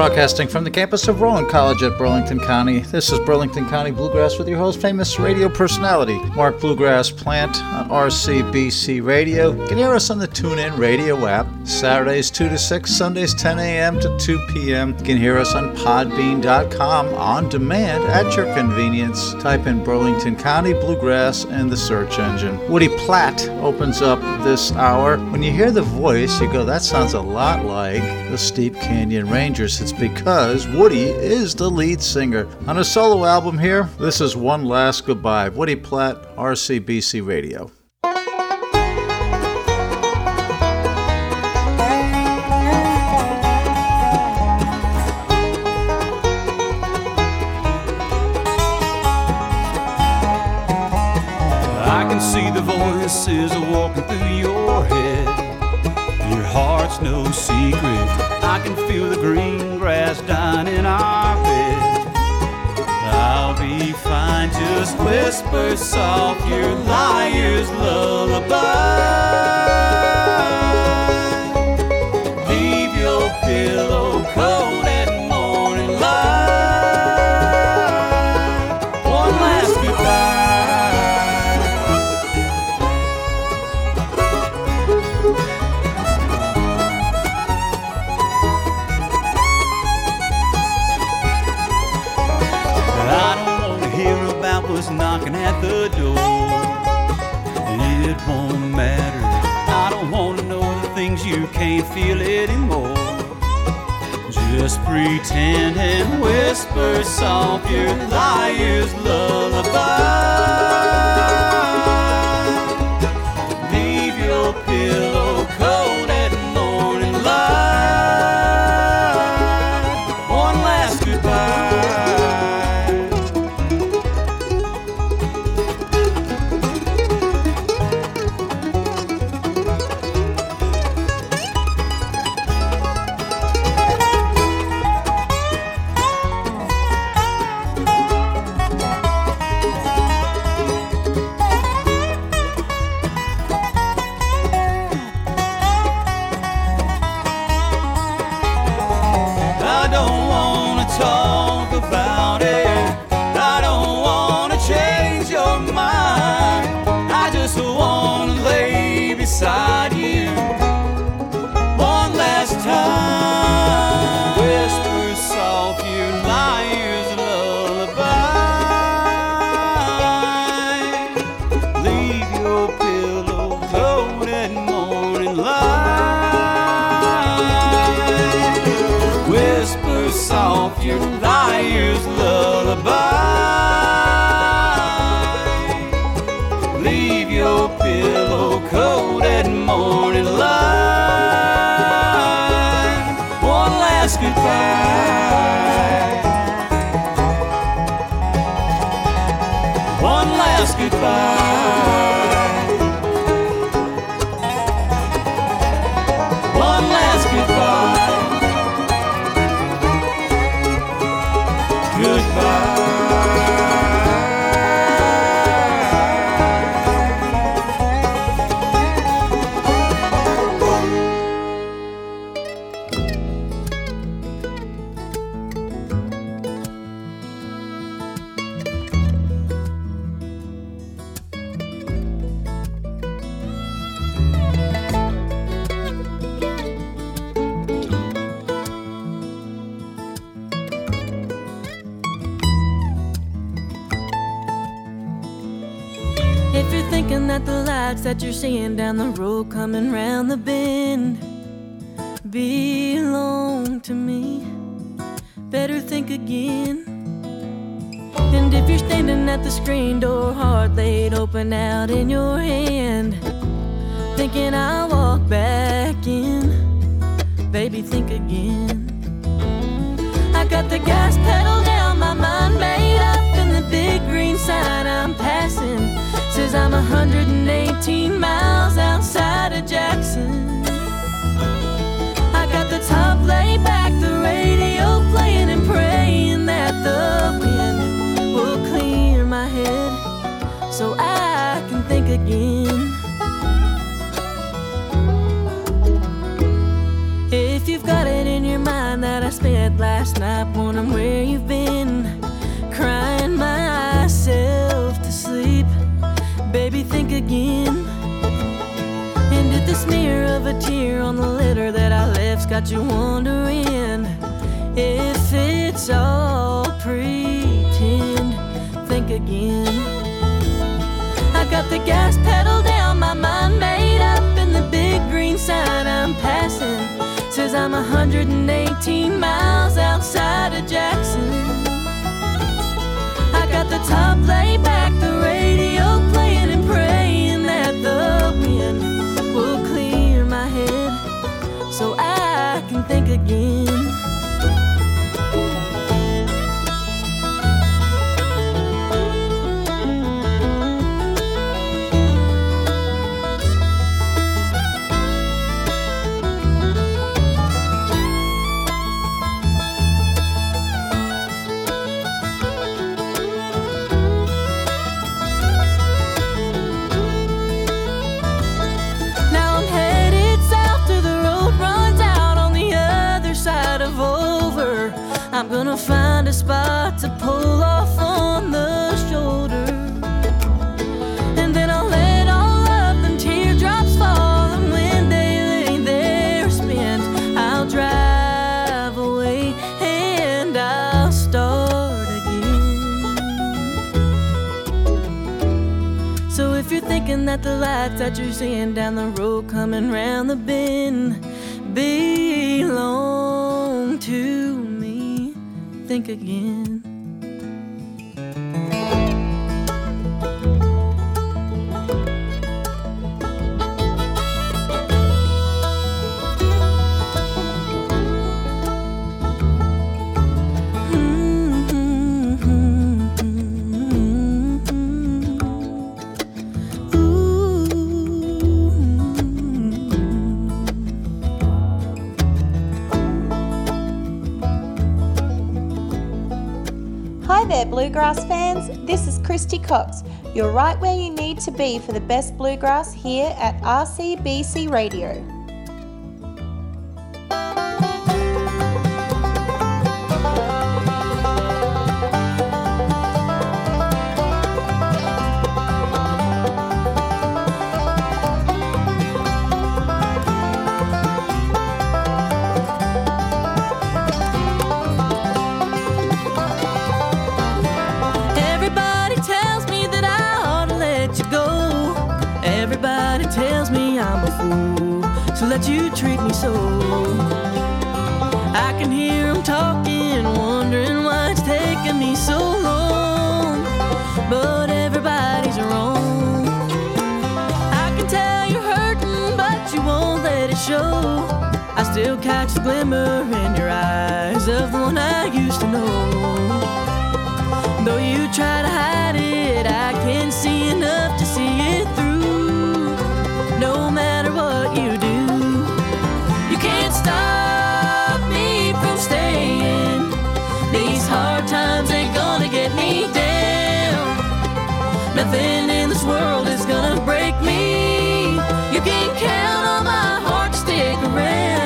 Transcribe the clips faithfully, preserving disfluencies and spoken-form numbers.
Broadcasting from the campus of Rowan College at Burlington County, this is Burlington County Bluegrass with your host, famous radio personality, Mark Bluegrass Plant on R C B C Radio. You can hear us on the TuneIn Radio app, Saturdays two to six, Sundays ten a.m. to two p.m. You can hear us on podbean dot com on demand at your convenience. Type in Burlington County Bluegrass in the search engine. Woody Platt opens up this hour. When you hear the voice, you go, that sounds a lot like the Steep Canyon Rangers. It's because Woody is the lead singer. On a solo album here, this is One Last Goodbye. Woody Platt, R C B C Radio. I can see the voices walking through your head. Your heart's no secret. I can feel the green grass dying in our bed. I'll be fine, just whisper soft your liar's lullaby. Leave your pillow cold at morning light. One last goodbye. Knocking at the door, it won't matter. I don't want to know the things you can't feel anymore. Just pretend and whisper soft your liar's lullaby. Leave your pillow cold at morning light. One last goodbye. Beside you, one last time. Whisper soft your liar's lullaby. Leave your pillow cold at morning light. Whisper soft your liar's lullaby. Leave your pillow cold at morning light. One last goodbye. One last goodbye. One last goodbye. Goodbye. That the lights that you're seeing down the road coming round the bend belong to me, better think again. And if you're standing at the screen door, heart laid open out in your hand, thinking I'll walk back in, baby, think again. I got the gas pedal down, my mind made up, and the big green sign I'm passing says I'm one hundred eighteen miles outside of Jackson. I got the top laid back, the radio playing and praying that the wind will clear my head so I can think again. If you've got it in your mind that I spent bed last night, wondering where you've been, crying myself to sleep. Baby, think again. And if the smear of a tear on the letter that I left's got you wondering if it's all pretend, think again. I got the gas pedal down, my mind made up, and the big green sign I'm passing says I'm one hundred eighteen miles outside of Jackson. I got the top laid back, the radio playing and praying that the wind will clear my head so I can think again. I'm gonna find a spot to pull off on the shoulder, and then I'll let all of them teardrops fall, and when they lay there spent, I'll drive away and I'll start again. So if you're thinking that the lights that you're seeing down the road coming round the bend belong to me, think again. Hi there, bluegrass fans. This is Christy Cox. You're right where you need to be for the best bluegrass here at R C B C Radio. To let you treat me so. I can hear them talking, wondering why it's taking me so long, but everybody's wrong. I can tell you're hurting, but you won't let it show. I still catch the glimmer in your eyes of the one I used to know. Though you try to hide it, I can see enough to see it through. No matter what you do, stop me from staying. These hard times ain't gonna get me down. Nothing in this world is gonna break me. You can count on my heart to stick around.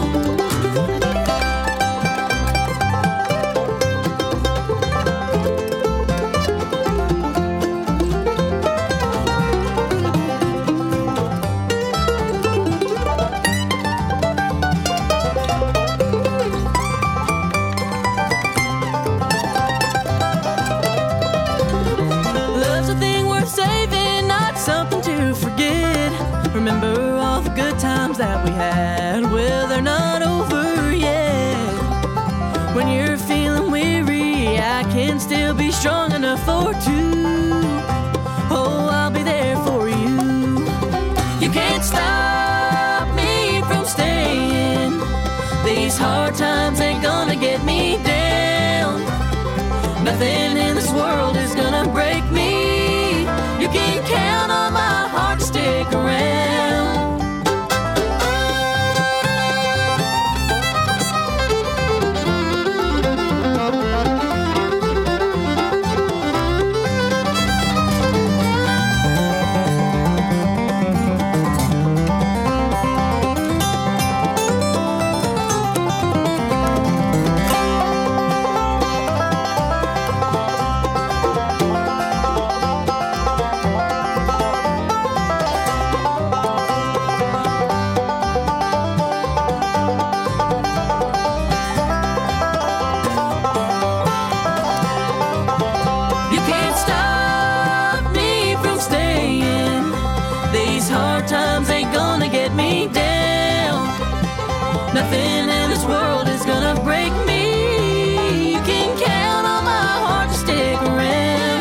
Remember all the good times that we had, well, they're not over yet. When you're feeling weary, I can still be strong enough for two. Oh, I'll be there for you. You can't stop me from staying. These hard times ain't gonna get me down. Nothing in this world is gonna break me. You can count on my heart to stick around. Nothing in this world is gonna break me. You can count on my heart to stick around.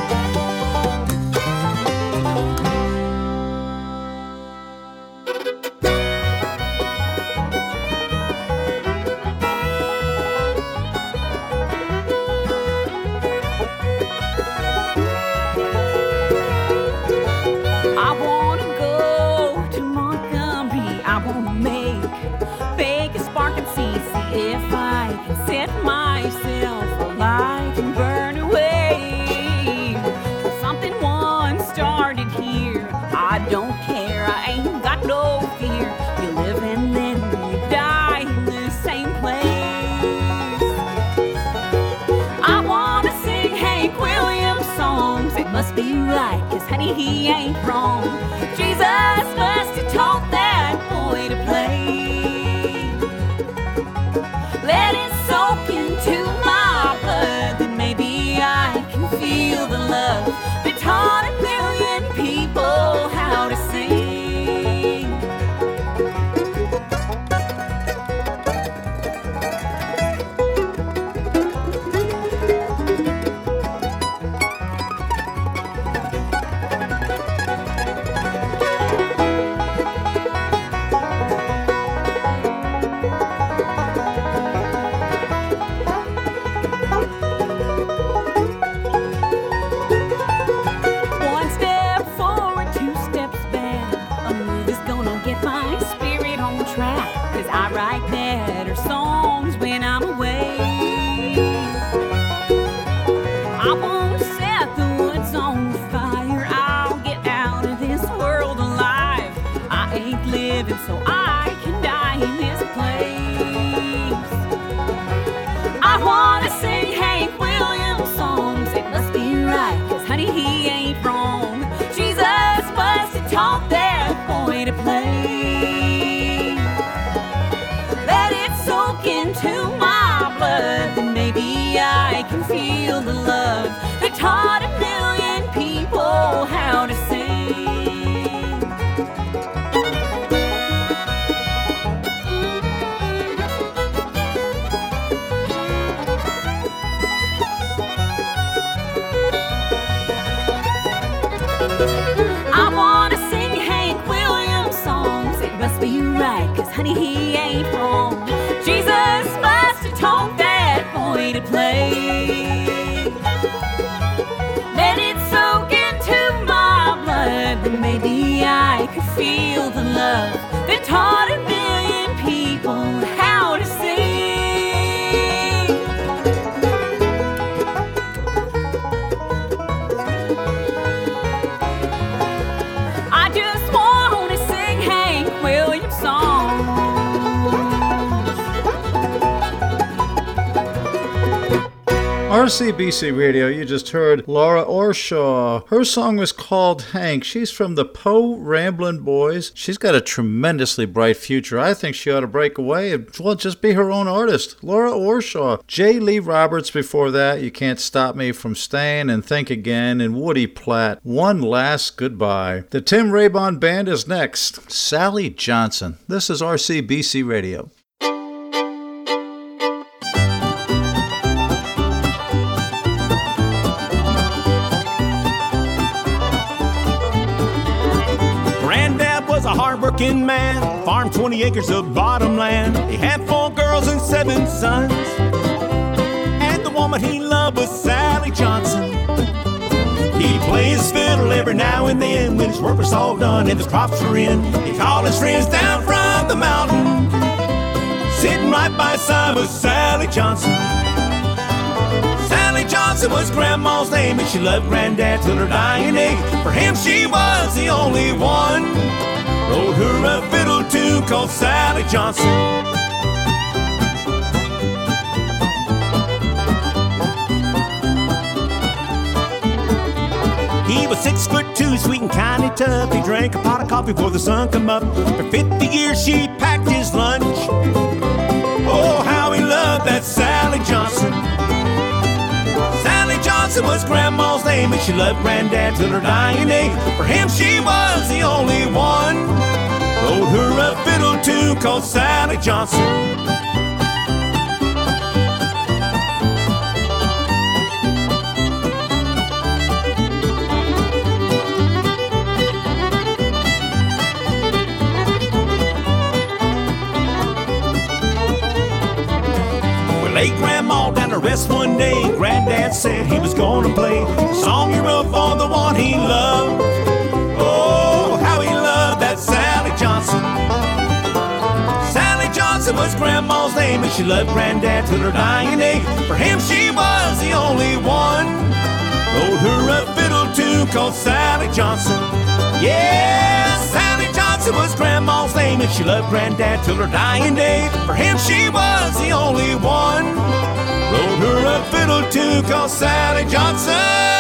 I wanna go to Montgomery. I wanna make bake a spark and see, see if I can set myself alight and burn away. Something once started here. I don't care. I ain't got no fear. You live and then you die in the same place. I wanna sing Hank Williams songs. It must be right, 'cause honey, he ain't wrong. Jesus must have taught that boy to play. Let it soak into my blood, then maybe I can feel the love that taught a million people how to sing. One step forward, two steps back. A move is gonna get my spirit on track, 'cause I write better songs when I'm away. I won't set the woods on fire. I'll get out of this world alive. I ain't living so I can die in this place. I wanna sing Hank Williams songs. It must be right, 'cause honey, he ain't wrong. Jesus must have taught that boy to play. Let it soak into my blood, then maybe I can feel the love that taught a million people how to sing. I wanna sing Hank Williams songs. It must be right, 'cause honey, he ain't wrong. Jesus must have taught that boy to play. Let it soak into my blood, then maybe I could feel the love that taught a million people how to sing. I just wanna sing Hank Williams songs. R C B C Radio, you just heard Laura Orshaw. Her song was called Hank. She's from the Poe Ramblin' Boys. She's got a tremendously bright future. I think she ought to break away and, well, just be her own artist. Laura Orshaw. J. Lee Roberts before that, You Can't Stop Me From Staying, and Think Again, and Woody Platt, One Last Goodbye. The Tim Raybon Band is next. Sally Johnson. This is R C B C Radio. Granddad was a hard-working man, farmed twenty acres of bottom land. He had four girls and seven sons, and the woman he loved was Sally Johnson. He played his fiddle every now and then when his work was all done and the crops were in. He called his friends down from the mountain. Sitting right by his side was Sally Johnson. Sally Johnson was Grandma's name, and she loved Granddad till her dying age. For him she was the only one. Wrote her a fiddle tune called Sally Johnson. He was six foot two, sweet and kind and tough. He drank a pot of coffee before the sun come up. For fifty years she packed his lunch. Oh, how he loved that Sally Johnson. Sally Johnson was Grandma's name, and she loved Granddad till her dying day. For him she was the only one. Wrote her a fiddle tune called Sally Johnson. Laid Grandma down to rest one day. Granddad said he was gonna play the song he wrote for the one he loved. Oh, how he loved that Sally Johnson. Sally Johnson was Grandma's name, and she loved Granddad till her dying day. For him she was the only one. Wrote her a fiddle tune called Sally Johnson. Yeah, Sally Johnson was Grandma's name, and she loved Granddad till her dying day. For him she was the only one. Wrote her a fiddle tune called Sally Johnson.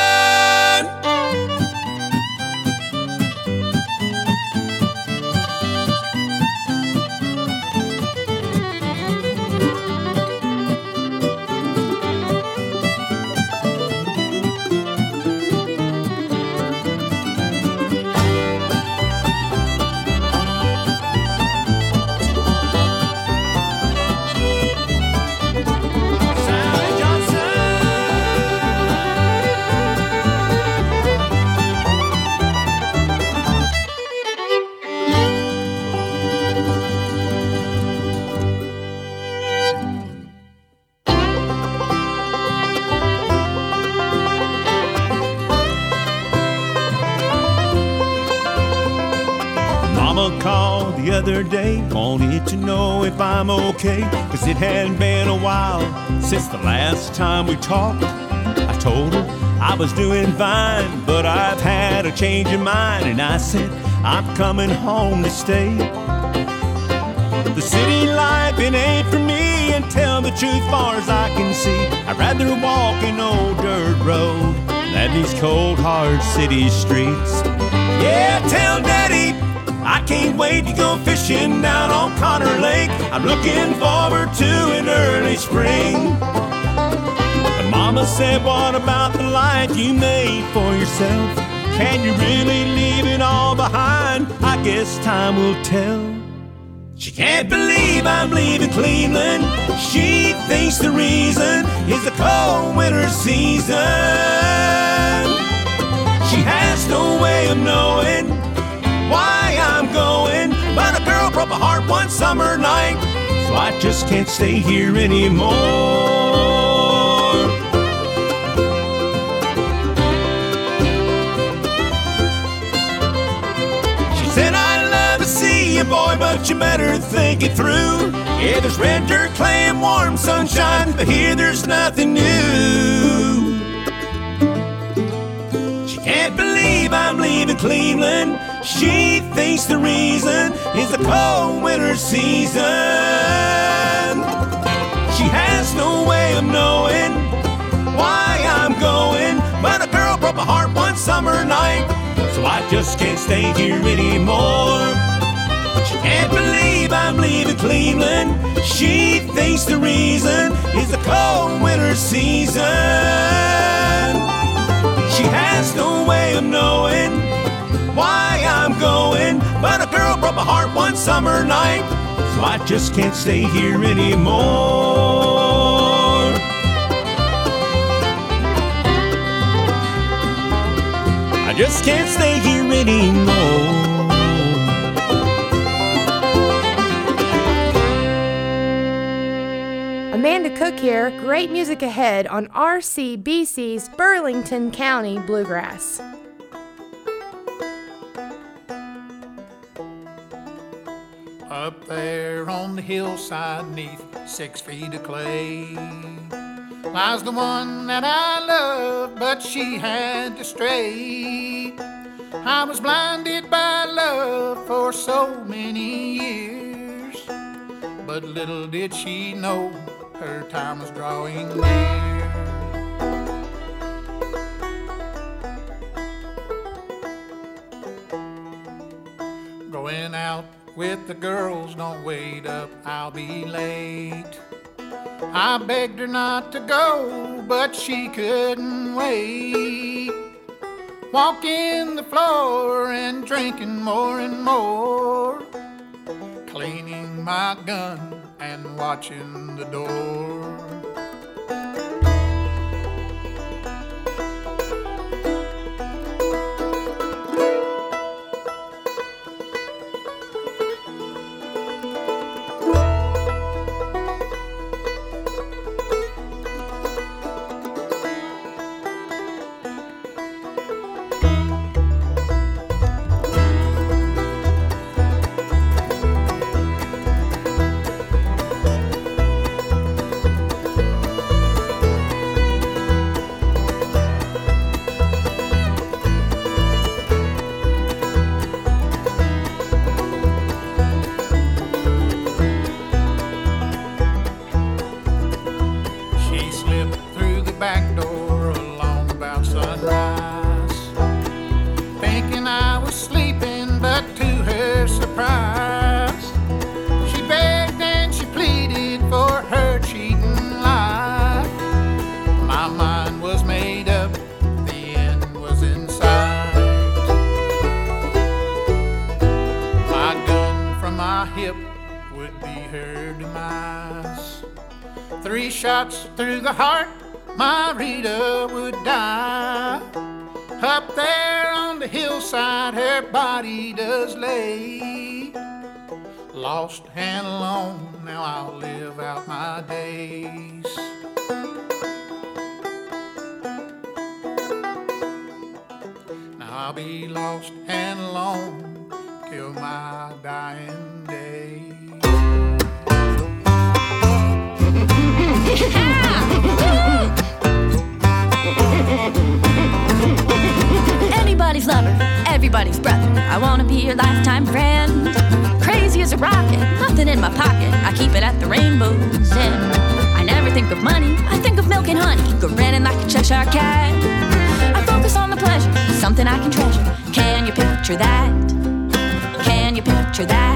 Called the other day, wanted to know if I'm okay, cause it hadn't been a while since the last time we talked. I told her I was doing fine, but I've had a change of mind, and I said I'm coming home to stay. The city life, it ain't for me, and tell the truth far as I can see, I'd rather walk an old dirt road than these cold hard city streets. Yeah, tell Daddy I can't wait to go fishing down on Connor Lake. I'm looking forward to an early spring. And Mama said, what about the life you made for yourself? Can you really leave it all behind? I guess time will tell. She can't believe I'm leaving Cleveland. She thinks the reason is the cold winter season. She has no way of knowing why I'm going, but a girl broke my heart one summer night, so I just can't stay here anymore. She said, I love to see you, boy, but you better think it through. Yeah, there's red dirt, clay, and warm sunshine, but here there's nothing new. She can't believe I'm leaving Cleveland. She thinks the reason is the cold winter season. She has no way of knowing why I'm going, but a girl broke my heart one summer night, so I just can't stay here anymore. She can't believe I'm leaving Cleveland. She thinks the reason is the cold winter season. She has no way of knowing why I'm going, but a girl broke my heart one summer night, so I just can't stay here anymore. I just can't stay here anymore. Amanda Cook here. Great music ahead on R C B C's Burlington County Bluegrass. Up there on the hillside neath six feet of clay lies the one that I love, but she had to stray. I was blinded by love for so many years, but little did she know her time was drawing near. Going out with the girls, don't wait up, I'll be late. I begged her not to go, but she couldn't wait. Walking the floor and drinking more and more, cleaning my gun and watching the door. Three shots through the heart, my Rita would die. Up there on the hillside, her body does lay. Lost and alone, now I'll live out my days. Now I'll be lost and alone till my dying day. Anybody's lover, everybody's brother. I wanna be your lifetime friend. Crazy as a rocket, nothing in my pocket. I keep it at the rainbow's end. I never think of money, I think of milk and honey, grinning like a Cheshire cat. I focus on the pleasure, something I can treasure. Can you picture that? Can you picture that?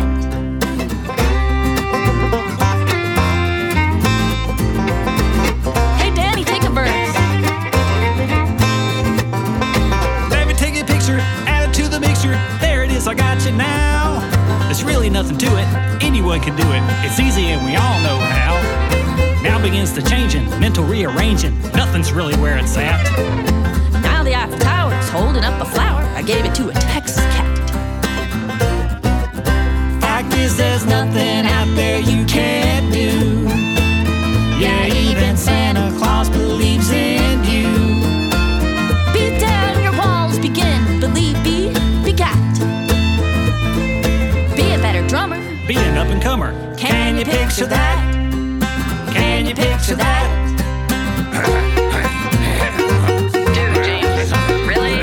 I got you now. There's really nothing to it. Anyone can do it. It's easy and we all know how. Now begins the changing, mental rearranging. Nothing's really where it's at. Now the Eiffel Tower's holding up a flower. I gave it to a Texas cat. Fact is there's nothing out there you can't do. Yeah, even Santa Claus believes in you. Beat down your walls, begin, believe, be, begat. Drummer, be an up-and-comer. Can you picture that? Can you picture that? Dude, James, really?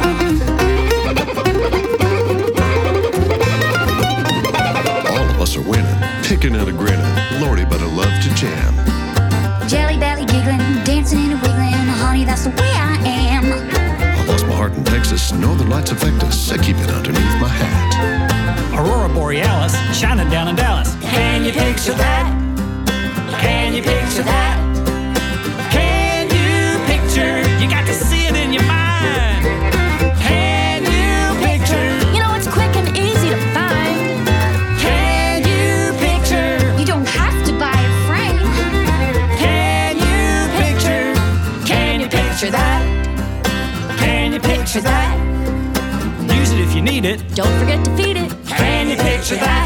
All of us are winning, picking and a grinning. Lordy, but I love to jam. Jelly belly giggling, dancing and a wiggling. Honey, that's the way I am. I lost my heart in Texas. Northern lights affect us. I keep it underneath my hat. Aurora Borealis, shining down in Dallas. Can you picture that? Can you picture that? Can you picture? You got to see it in your mind. Can you picture? You know it's quick and easy to find. Can you picture? You don't have to buy a frame. Can you picture? Can you picture that? Can you picture that? Use it if you need it. Don't forget to feed it. Can you picture that?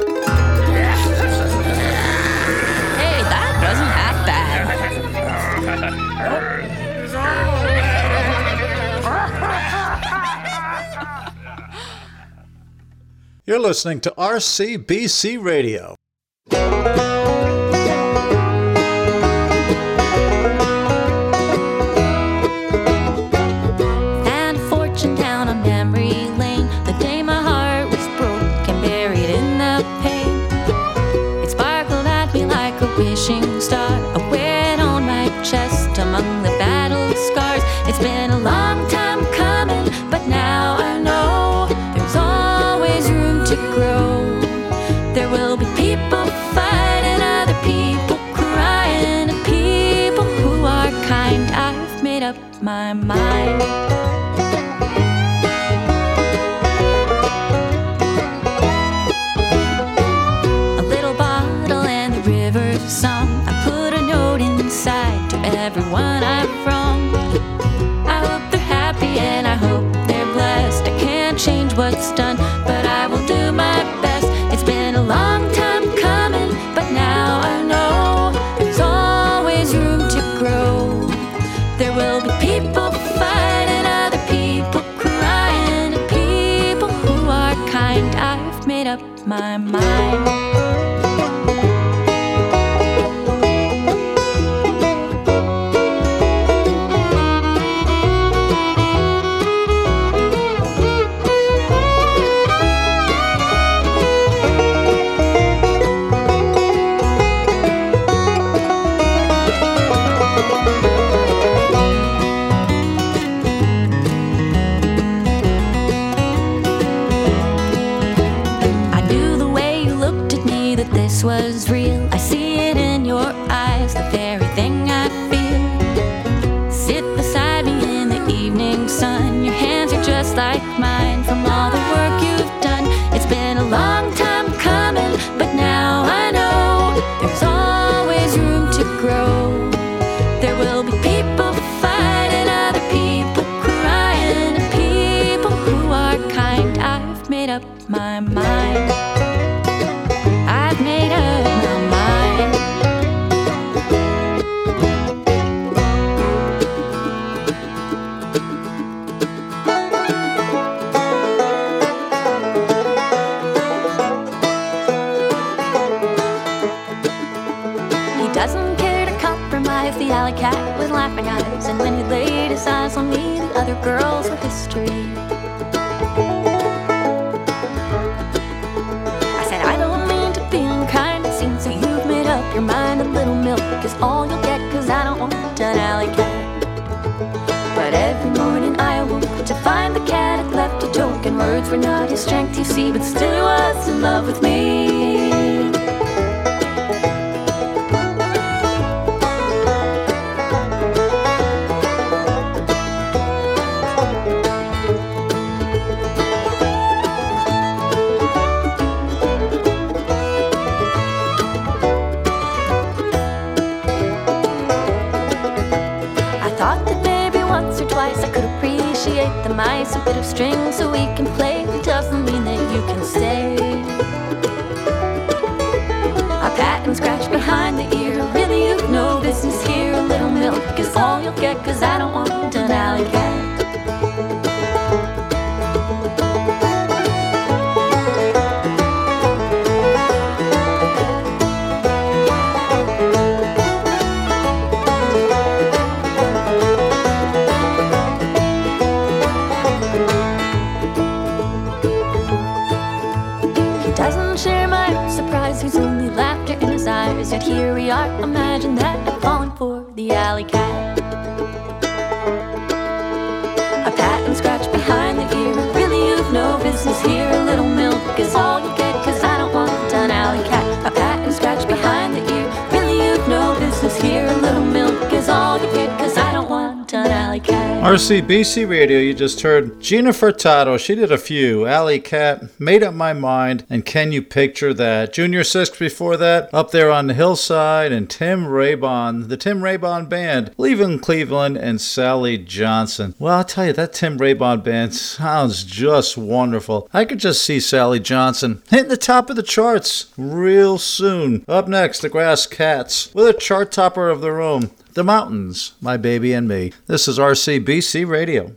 Hey, that wasn't half bad. You're listening to R C B C Radio. And fortune down on memory lane. The day my heart was broken, buried in the pain. It sparkled at me like a wishing star. I wear it on my chest among the battle scars. It's been a long time coming, but now I know there's always room to grow. There will be people fighting, other people crying, and people who are kind. I've made up my mind. song. I put a note inside to everyone I've wronged. I hope they're happy and I hope they're blessed. I can't change what's done, but I will do my best. It's been a long time coming, but now I know there's always room to grow. There will be people fighting, other people crying, and people who are kind. I've made up my mind. Was real. I see it in your eyes, the very thing I feel. Sit beside me in the evening sun. Your hands are just like mine from all the work you've done. It's been a long time coming, but now I know there's always room to grow. There will be people fighting, other people crying, and people who are kind. I've made up my mind. I've made up my mind. He doesn't care to compromise. The alley cat with laughing eyes, and when he laid his eyes on me, the other girls were history. Your mind a little milk is all you'll get, cause I don't want an alley cat. But every morning I awoke to find the cat had left a joke, and words were not his strength, you see, but still he was in love with me. The mice, a bit of string so we can play. Doesn't mean that you can stay. I pat and scratch behind the ear. Really, you've no business here. A little milk is all you'll get, cause I don't want an alley cat. Yet here we are, imagine that, I'm falling for the alley cat. I pat and scratch behind the ear. Really, you've no business here. A little milk is all you get, cause I don't want an alley cat. I pat and scratch behind the ear. Really, you've no business here. A little milk is all you get, cause I don't want an alley cat. R C B C Radio, you just heard Gina Furtado. She did a few. Alley Cat, Made Up My Mind, and Can You Picture That? Junior Six before that, Up There on the Hillside, and Tim Raybon, the Tim Raybon Band, Leaving Cleveland, and Sally Johnson. Well, I'll tell you, that Tim Raybon Band sounds just wonderful. I could just see Sally Johnson hitting the top of the charts real soon. Up next, the Grass Cats, with a chart topper of their own, The Mountains, My Baby and Me. This is R C B C Radio.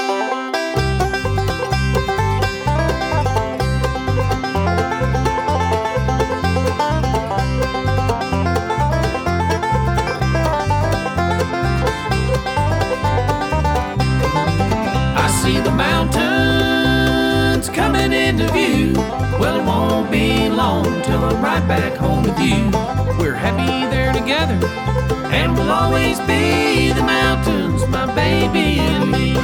I see the mountains coming into view. Well, it won't be long till I'm right back home with you. We're happy there together, and we'll always be the mountains, my baby and me.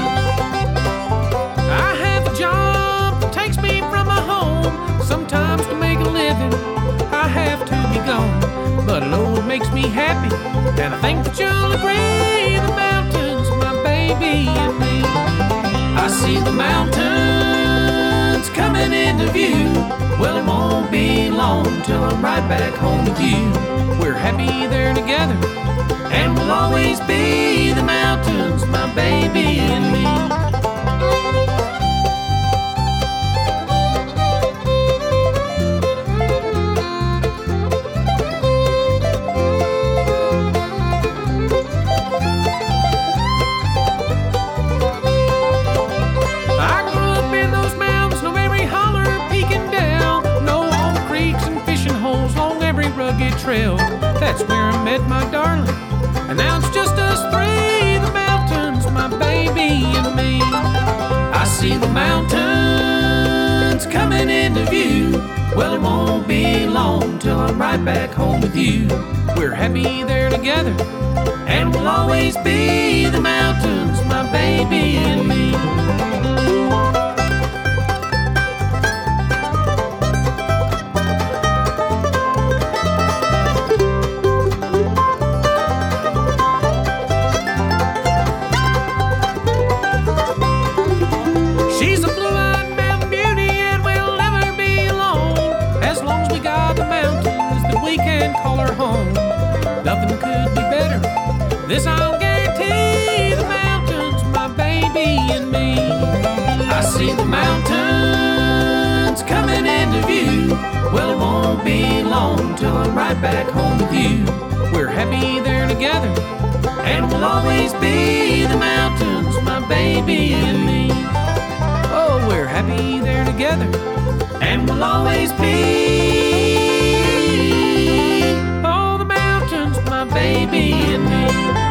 I have a job that takes me from my home. Sometimes to make a living, I have to be gone. But oh, it makes me happy, and I think that you'll agree. The mountains, my baby and me. I see the mountains mountains coming into view. Well, it won't be long till I'm right back home with you. We're happy there together, and we'll always be the mountains, my baby and me. Trail. That's where I met my darling, and now it's just us three, the mountains, my baby and me. I see the mountains coming into view. Well, it won't be long till I'm right back home with you. We're happy there together, and we'll always be the mountains, my baby and me. Nothing could be better. This I'll guarantee. The mountains, my baby and me. I see the mountains coming into view. Well, it won't be long till I'm right back home with you. We're happy there together, and we'll always be the mountains, my baby and me. Oh, we're happy there together, and we'll always be baby and me.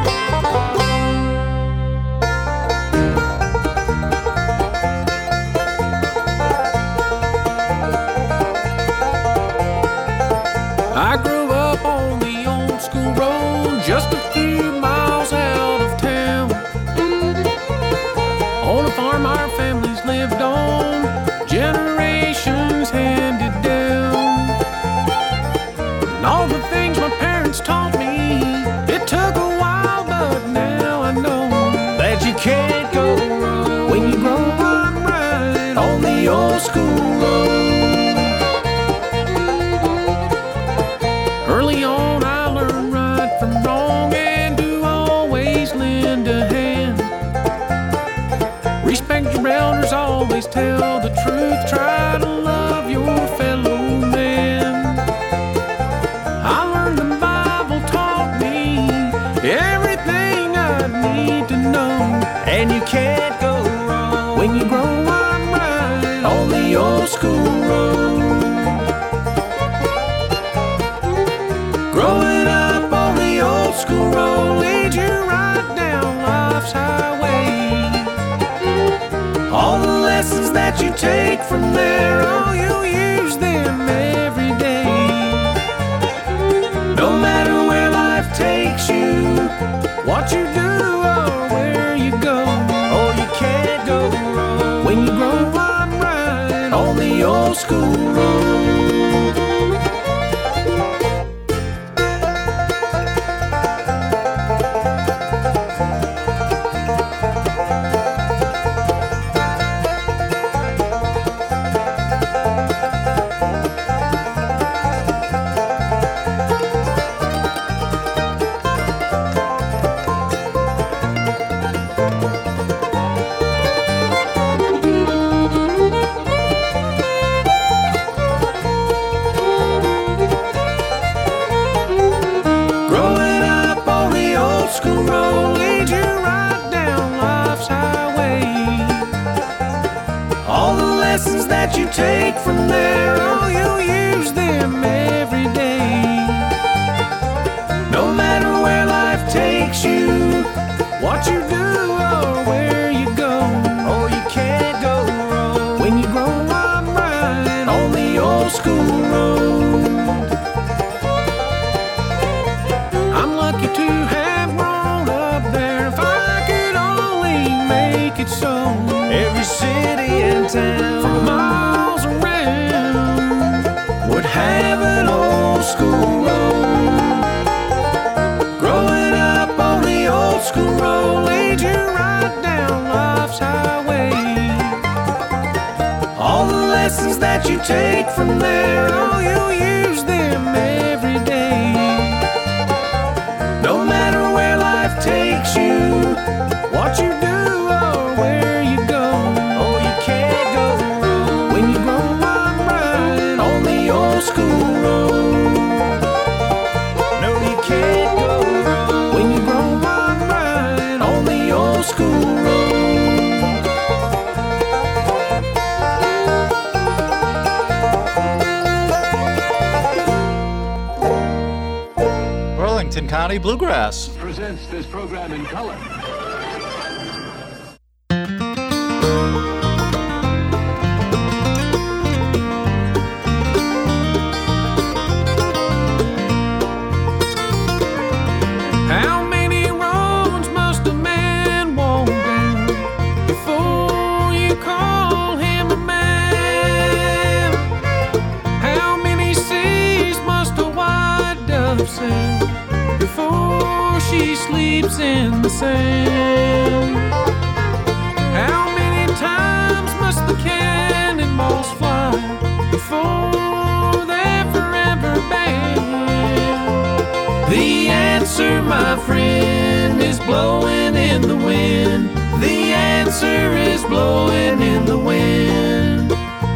I grew up on the old school road, just a few miles out of town, on a farm our families lived on, generations handed down. And all the things my parents taught me, it took a while, but now I know that you can't go wrong when you grow up right on the old school road. Early on I learned right from wrong, and to always lend a hand. Respect your elders, always tell the truth, try to love your fellow man. I learned the Bible taught me everything I need to know, and you can't go wrong when you grow up right on the old school road. Growing up on the old school road leads you right down life's highway. All the lessons that you take from there, oh, you use them every day. No matter where life takes you, what you do or where you go, oh, you can't go wrong when you grow up right on the old school road. You take from there, oh, you use them every day. No matter where life takes you, what you do or where you go, oh, you can't go wrong when you grow up right on the old school road. I'm lucky to have grown up there. If I could only make it so, every city and town from miles around would have an old school road. Growing up on the old school road leads you right down life's highway. All the that you take from there, oh, you'll use them every day. No matter where life takes you, what you do or where you go, oh, you can't go wrong when you grow up right on the old school road. No, you can't go wrong when you grow up right on the old school road. Burlington County Bluegrass presents this program in color. How many roads must a man walk down before you call him a man? How many seas must a white dove sail before she sleeps in the sand? How many times must the cannonballs fly before they're forever banned? The answer, my friend, is blowing in the wind. The answer is blowing in the wind.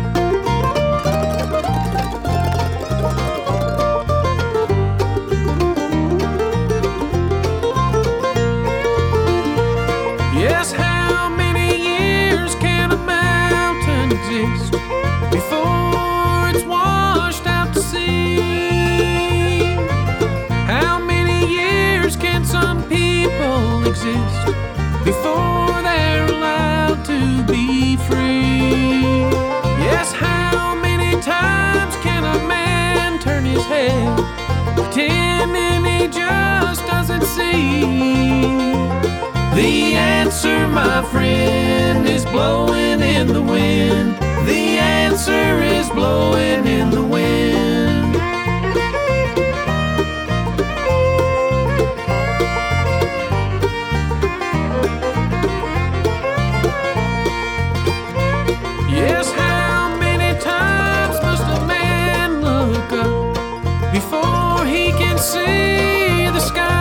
Yes, how many years can a mountain exist before it's washed out to sea? How many years can some people exist before they're allowed to be free? Yes, how many times can a man turn his head pretending he just doesn't see? The answer, my friend, is blowing in the wind. The answer is blowing in the wind. Yes, how many times must a man look up before he can see the sky?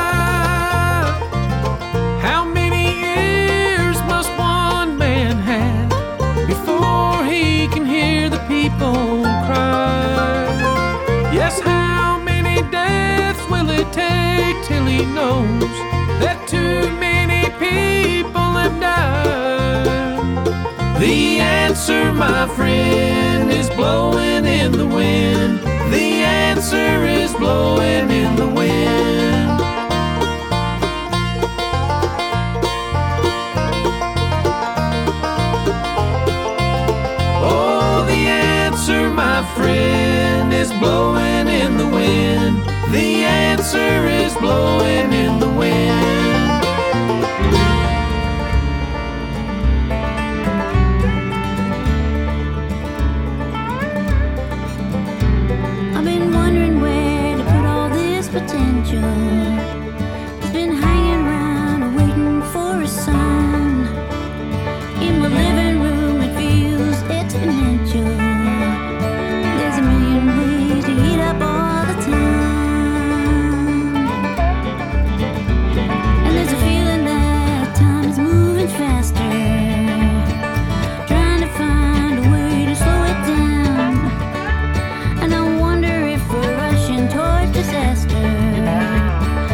How many years must one man have before he can hear the people cry? Yes, how many deaths will it take till he knows that too many people have died? The answer, my friend, is blowing in the wind. The answer is blowing in the wind. Oh, the answer, my friend, is blowing in the wind. The answer is blowing in the wind. I've been wondering where to put all this potential. It's been hanging around waiting for a sign. In my living room it feels exponential. There's a million ways to heat up all the time. And there's a feeling that time is moving faster. Trying to find a way to slow it down. And I wonder if we're rushing towards disaster.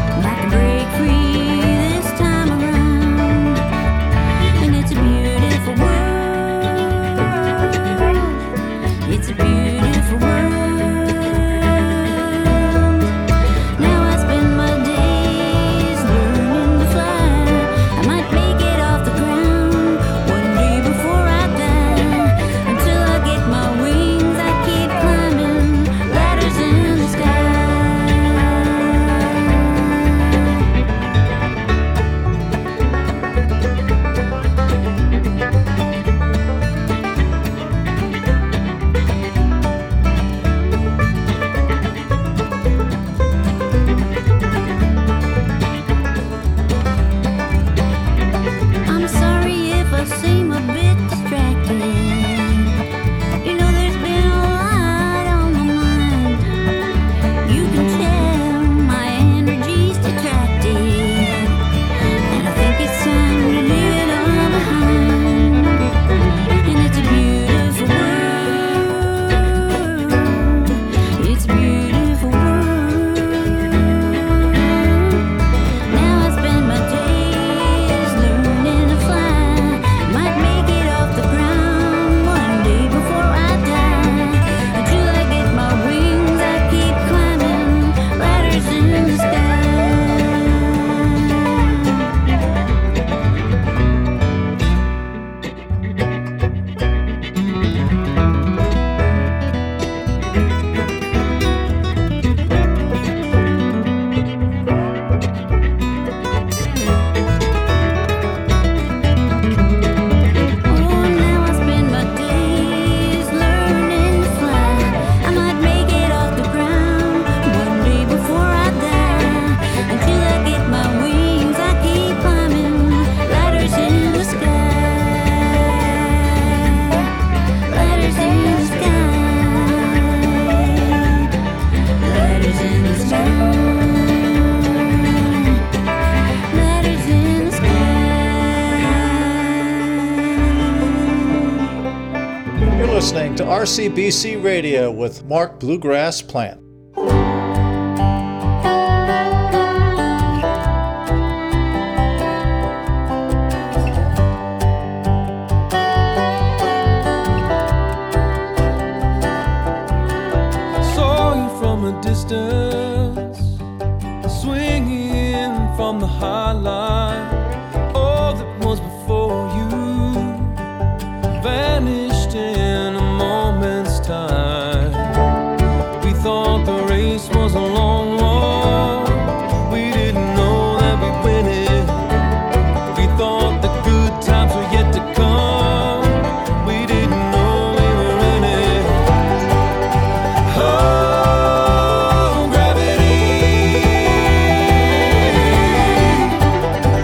R C B C Radio with Mark Bluegrass Plant. Saw you from a distance, swinging from the high line. All that was before you vanished in a moment's time. We thought the race was a long one. We didn't know that we'd win it. We thought the good times were yet to come. We didn't know we were in it. Oh, gravity.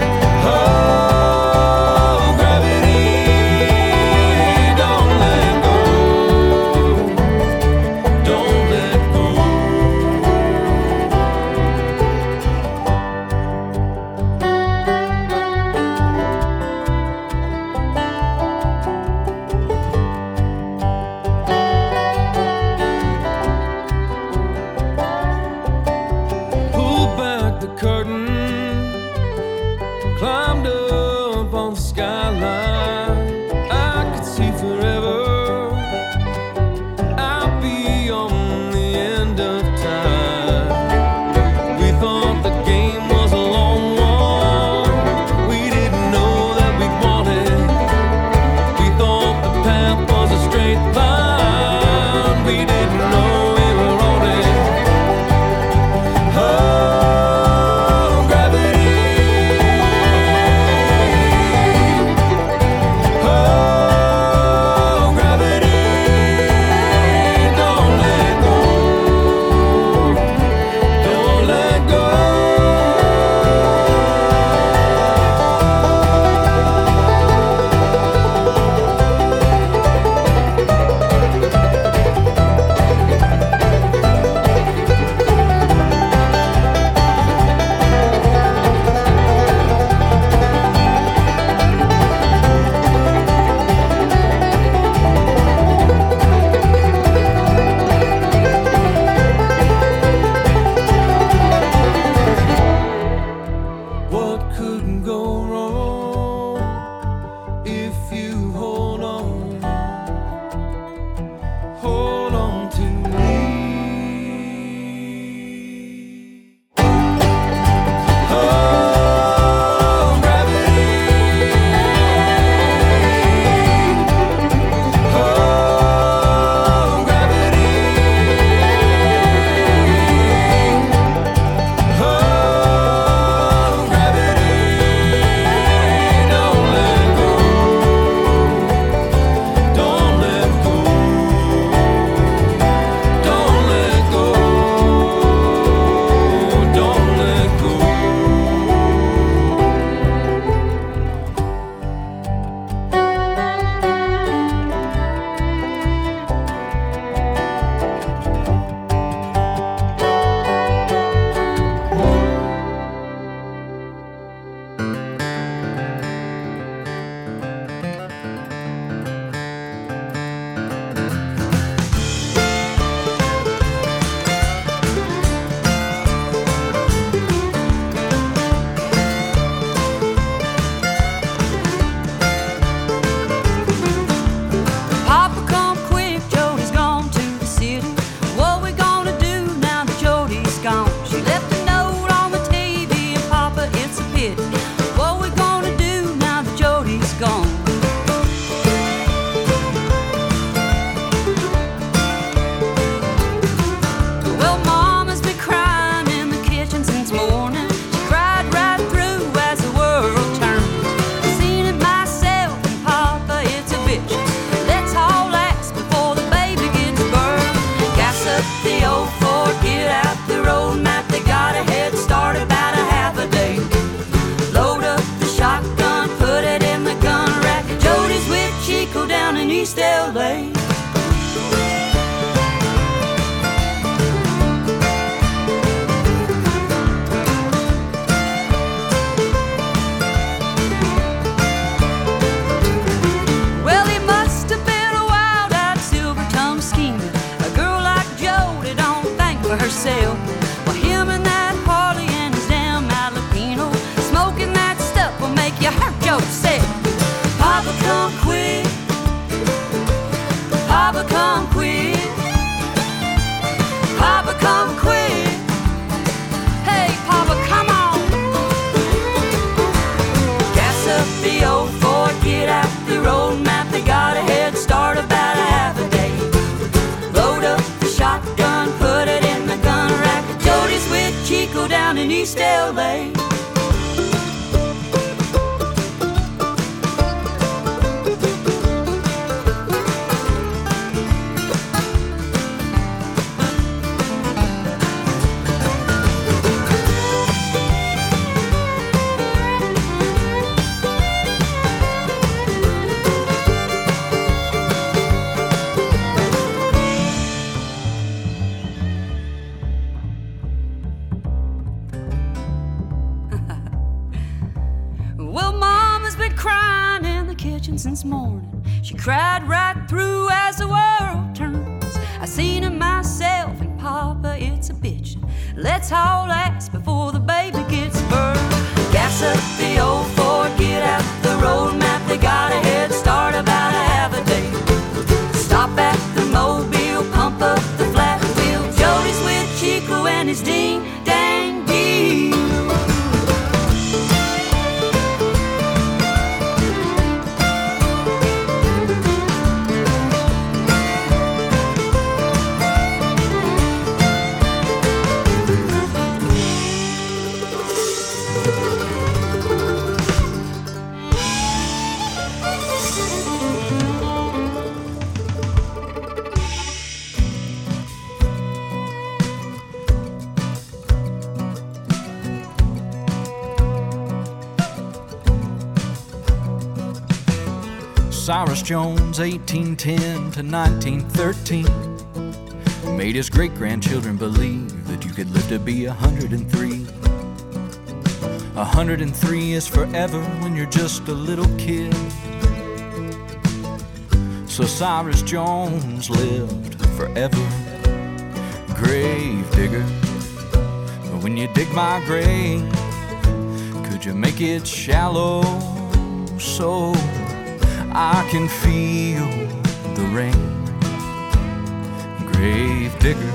Chico down in East L A. Since morning, she cried right through as the world turns. I seen her myself, and Papa, it's a bitch. Let's haul ass before the baby gets burned. Gas up the old Ford, get out the road map. They got a head start about a half a day. Stop at the Mobile, pump up the flat wheel. Jody's with Chico and his ding dang dee. Cyrus Jones, eighteen ten to nineteen thirteen, made his great-grandchildren believe that you could live to be a hundred and three. A hundred and three is forever when you're just a little kid. So Cyrus Jones lived forever. Grave digger, when you dig my grave, could you make it shallow so I can feel the rain? Grave digger.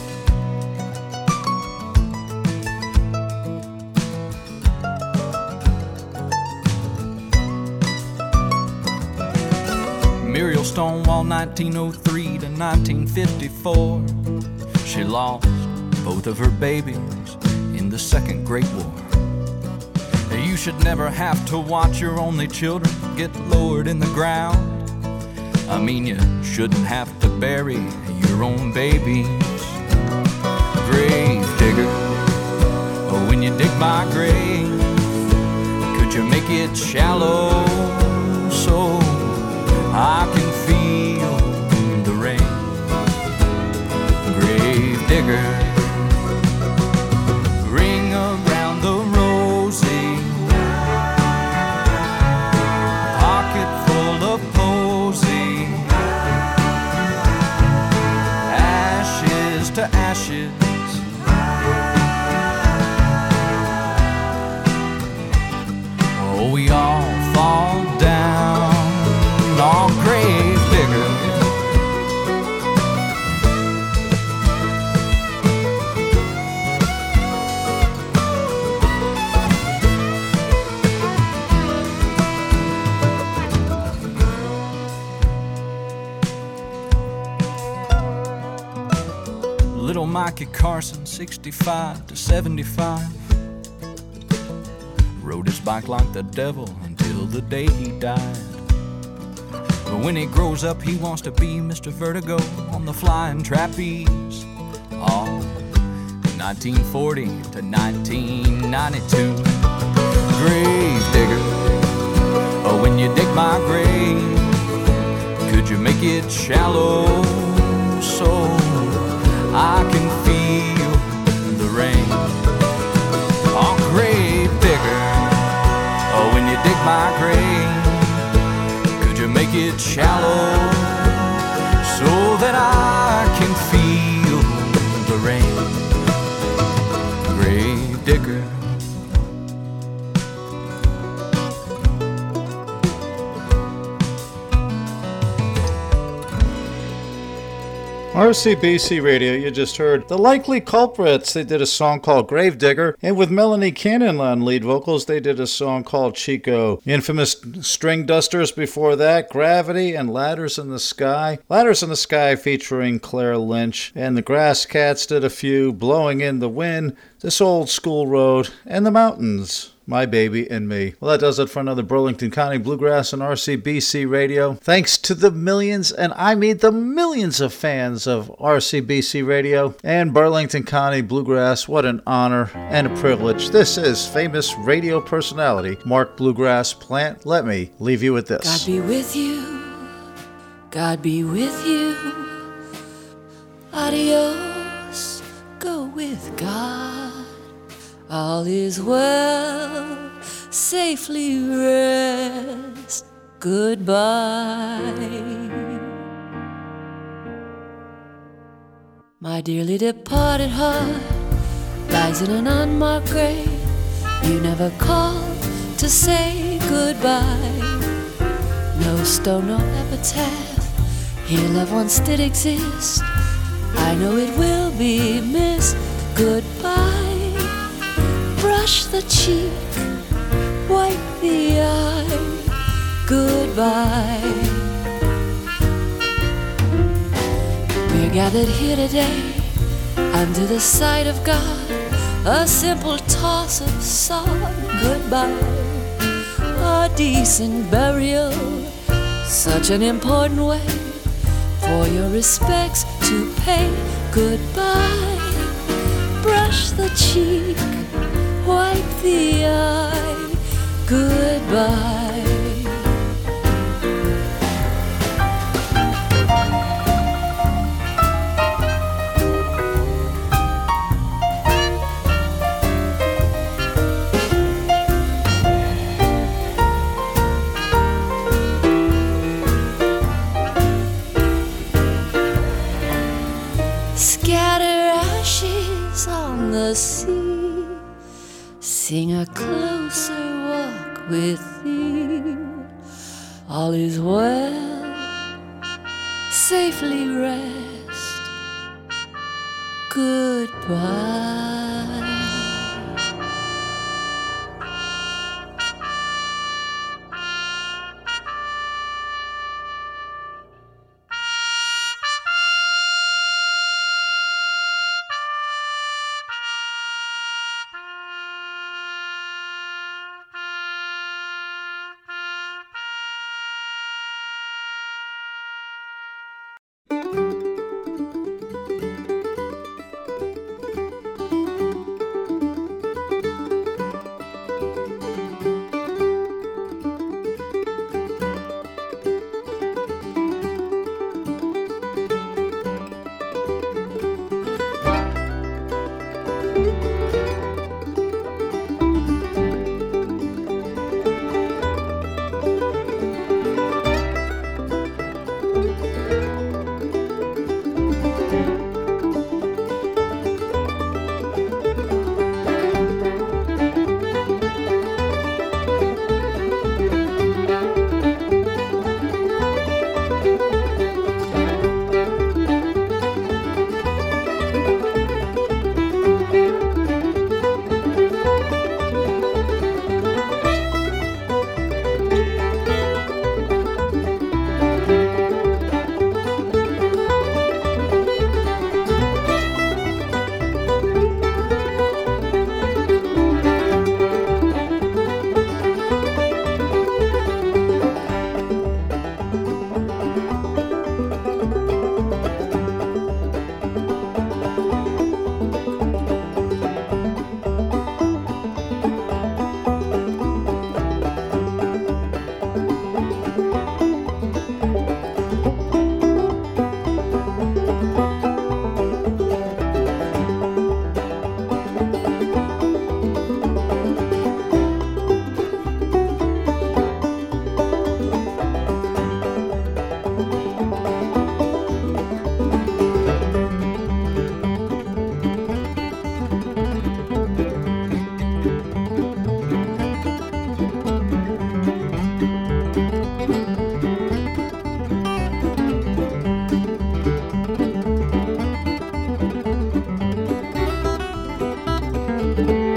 Muriel Stonewall, nineteen oh three to nineteen fifty-four. She lost both of her babies in the Second Great War. You should never have to watch your only children get lowered in the ground. I mean, you shouldn't have to bury your own babies. Grave digger, oh, when you dig my grave, could you make it shallow so I can feel the rain? Grave digger, ring around the rosy, pocket full of posy, ashes to ashes. Oh, we all fall down on grave digger. Little Mikey Carson, sixty-five to seventy-five, rode his bike like the devil until the day he died. But when he grows up, he wants to be Mister Vertigo on the flying trapeze. Oh, nineteen forty to nineteen ninety-two. Grave digger, oh, when you dig my grave, could you make it shallow so I can feel the rain? Oh, grave digger, oh, when you dig my grave, could you make it shallow so that I can feel the rain? Grave digger. R C B C Radio, you just heard The Likely Culprits. They did a song called Gravedigger, and with Melanie Cannon on lead vocals, they did a song called Chico. Infamous String Dusters before that, Gravity and Ladders in the Sky. Ladders in the Sky featuring Claire Lynch, and the Grass Cats did a few, Blowing in the Wind, This Old School Road, and The Mountains. My Baby and Me. Well, that does it for another Burlington County Bluegrass and R C B C Radio. Thanks to the millions, and I mean the millions of fans of R C B C Radio and Burlington County Bluegrass. What an honor and a privilege. This is famous radio personality Mark Bluegrass Plant. Let me leave you with this. God be with you. God be with you. Adios. Go with God. All is well, safely rest, goodbye. My dearly departed heart lies in an unmarked grave. You never called to say goodbye. No stone, no epitaph, here loved ones did exist. I know it will be missed, goodbye. Brush the cheek, wipe the eye, goodbye. We're gathered here today under the sight of God, a simple toss of sod, goodbye. A decent burial, such an important way for your respects to pay, goodbye. Brush the cheek, wipe the eye, goodbye. Scatter ashes on the sea, sing a closer walk with thee. All is well, safely rest, goodbye. Thank you.